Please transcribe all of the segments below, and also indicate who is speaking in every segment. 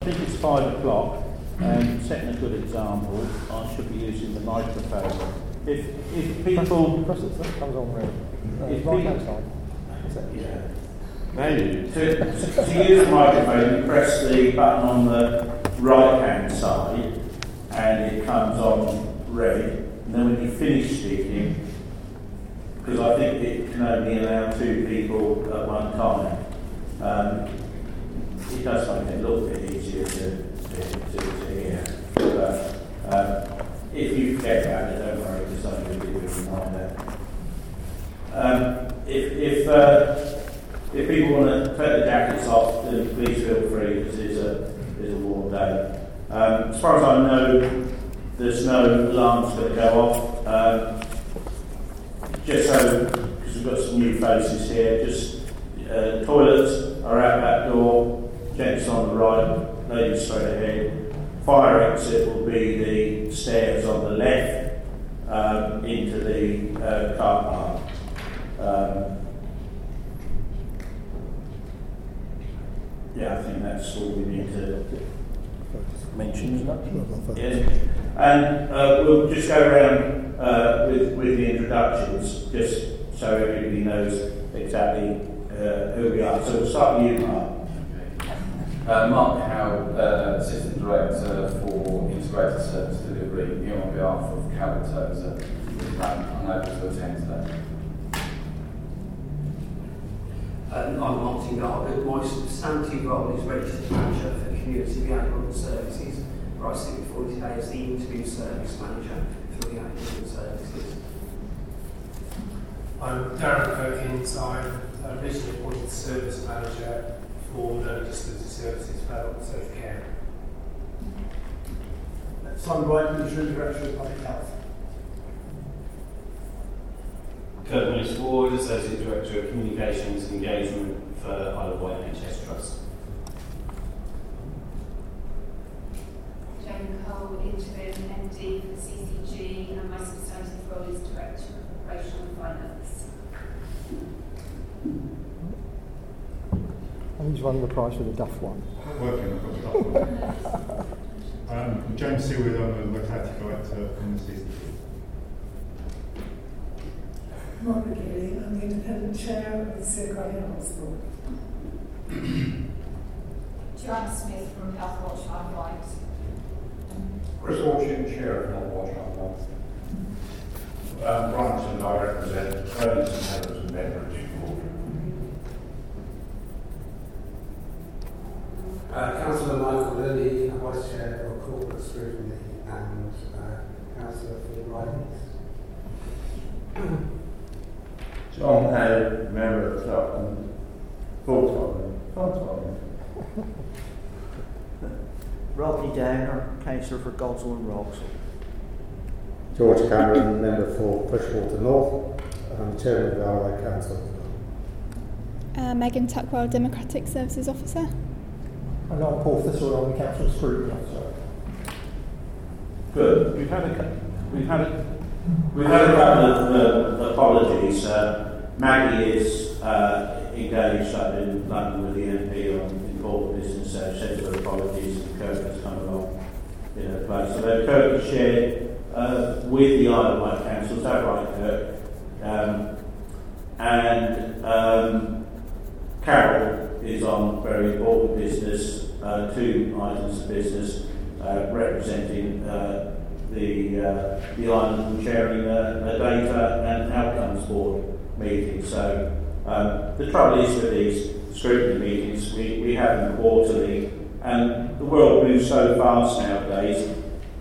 Speaker 1: think it's 5 o'clock, and setting a good example, I should be using the microphone. If people...
Speaker 2: That comes on really.
Speaker 1: If
Speaker 2: right
Speaker 1: people,
Speaker 2: hand side. Is it?
Speaker 1: yeah. Maybe. To use the microphone, you press the button on the right-hand side, and it comes on red. And then when you finish speaking, because I think it can only allow 2 people at one time, it does make it a little bit easier to hear. But if you forget about it, don't worry, because I'm going to give you a reminder. If people want to take the jackets off, then please feel free, because it is a warm day. As far as I know, there's no alarms that go off. Just so, because we've got some new faces here, just toilets are out that door, gents on the right, ladies straight ahead. Fire exit will be the stairs on the left into the car park. Yeah, I think that's all we need to mention. Yes. And we'll just go around with the introductions, just so everybody knows exactly who we are. So we'll start with you, Mark.
Speaker 3: Mark Howe, Assistant Director for Integrated Service Delivery, here on behalf of Calvert Tozer, unable to attend today.
Speaker 4: I'm Martin Garbutt. My substantive role is Registered Manager for Community Behavioural Services, where I sit before you today as the Interview Service Manager for the Behavioural Services.
Speaker 5: I'm Darren Perkins. I'm recently appointed Service Manager for Learning Disability Services for Adult Social Care.
Speaker 6: Simon Bright, Interim Director of Public Health.
Speaker 7: Kurt Willis-Ward, Associate Director of Communications and Engagement for Isle of Wight NHS Trust.
Speaker 8: Jane Cole, Interim MD for CCG, and my substantive role is Director of Operational Finance.
Speaker 2: And he's won the prize for the Duff one.
Speaker 9: Working on the Duff one. I'm James Seawood, I'm the Locality Director in the CCG.
Speaker 10: Margaret Gilly, I'm the Independent Chair of the Sir Graham Hospital.
Speaker 8: Joanna Smith from Health Watch Isle of Wight.
Speaker 11: Chris Orchin, Chair of Health Watch Isle of Wight. Brian, I represent Ernest and Heather's and Bedfordshire.
Speaker 12: Councillor Michael Lilly, Vice Chair of Corporate Scrutiny, and Councillor for the Ridings.
Speaker 11: John Hay, Member of Tottenham, full-time.
Speaker 13: Rodney Downer, Councillor for Godsall and Wroxall.
Speaker 14: George Cameron, Member for Pushwater North, and Chairman of the Isle of Wight Council.
Speaker 15: Megan Tuckwell, Democratic Services Officer.
Speaker 2: And I'm Paul Thistle, I'm the Council Scrutiny Officer.
Speaker 1: Good. We've had a couple of apologies. Maggie is engaged up in London with the MP on important business, so scheduled apologies, and Kirk has come along in her place. So Kirk has shared with the Isle of Wight Council, is that right, Kirk? And Carol is on very important business, 2 items of business representing the island and chairing a data and outcomes board meeting. So the trouble is with these scrutiny meetings, we have them quarterly, and the world moves so fast nowadays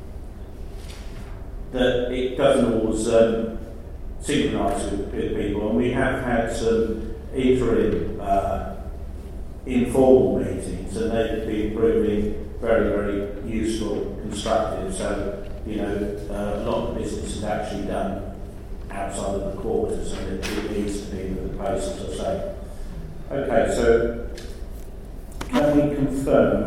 Speaker 1: that it doesn't always synchronise with people, and we have had some interim informal meetings, and they've been proving very, very useful, constructive. So, a lot of the business is actually done outside of the quarters, and it needs to be with the pace, as I say. Okay, so can we confirm